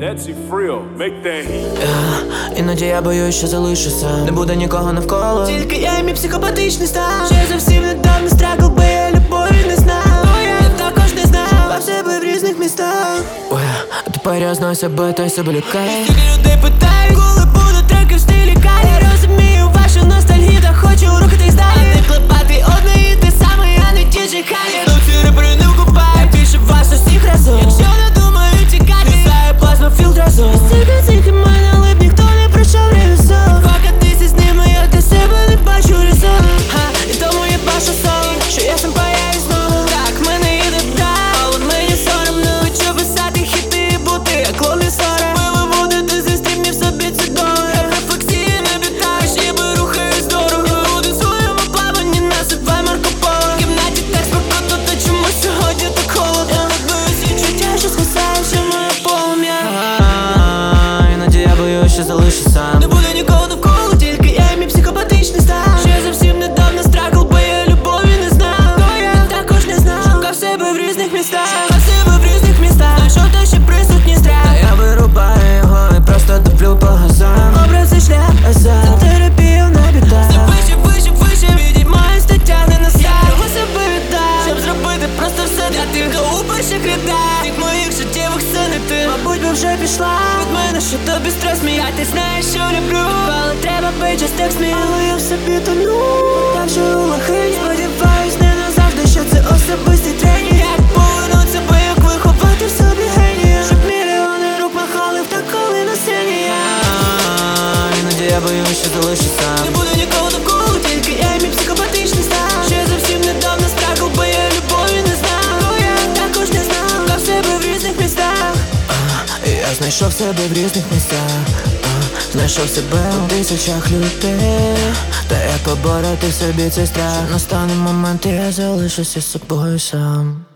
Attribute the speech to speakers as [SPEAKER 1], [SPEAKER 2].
[SPEAKER 1] That's it, Frill, make that heat.
[SPEAKER 2] Іноді я боюсь, що залишуся, не буде нікого навколо. Тільки я і мій психопатичний стан. Ще зовсім недавно страгл, бо я любові не знав. Я також не знав, бав себе в різних містах. А тепер я знаю себе, та й себе лякаю. Стільки людей питають, коли будуть треки в стилі Калі. Я розумію вашу ностальгію, та хочу рухатись далі. А не клепати одне і те саме, а не діджей Халі. Ну ці репери не вкупають, більше вас усіх разом. Якщо не думаю тікати, висає плазма філд разом. Стільки цих імен, але б ніхто не пройшов ревізор. Покатися з ними, я для себе не бачу різок. І тому є ваша сон, що я сам появлюсь знову. Так, в мене іде брак, але мені соромно, що писати хіти і бути як ловлі сором. Ви виводите зі стрімів собі це долар. Рефлексії не вітаєш, ніби рухаюсь дорого. Люди в своєму плаванні насипай Марко Поло. В кімнаті так спокійно, то чому сьогодні так холодно? Я не боюсь відчуття, що згасає все моє полум'я. Іноді я боюсь, що залишусь сам. Не буде нікого навколо, тільки я і мій психопатичний стан. Ще зовсім недавно страгл, бо я любові не знав. Я також не знав, шукав себе в різних містах. Шукав себе в різних містах, знайшов те, що присутній страх. Та я вирубаю його і просто топлю по газам. Образи шлях, азам, за терапію на бітах. Все вище, вище, вище, відіймаюсь та тягне на ся. Його себе віддав, щоб зробити просто все для тих, хто у перших рядах. Тих моїх життєвих син і ти, мабуть, би вже пішла від мене, що тобі стрес сміятись, знаєш, що люблю. Але треба бить час текст мій, але я в собі тону. Так що у лохині, сподіваюсь, не назавжди, що це особистий тренінг. Як повернуться, бо як виховати в собі генія. Щоб мільйони рук махали в так, коли на сцені я. Іноді я боюсь, що залишусь сам. Не буде нікого навколо, тільки я і мій психопатичний стан. Ще зовсім недавно страгл, бо я любові не знав. Я також не знав, шукав себе в різних містах. Я знайшов себе в різних місцях. Знайшов себе у тисячах людей. Та як побороти в собі цей страх? Настане момент, і я залишуся з собою сам.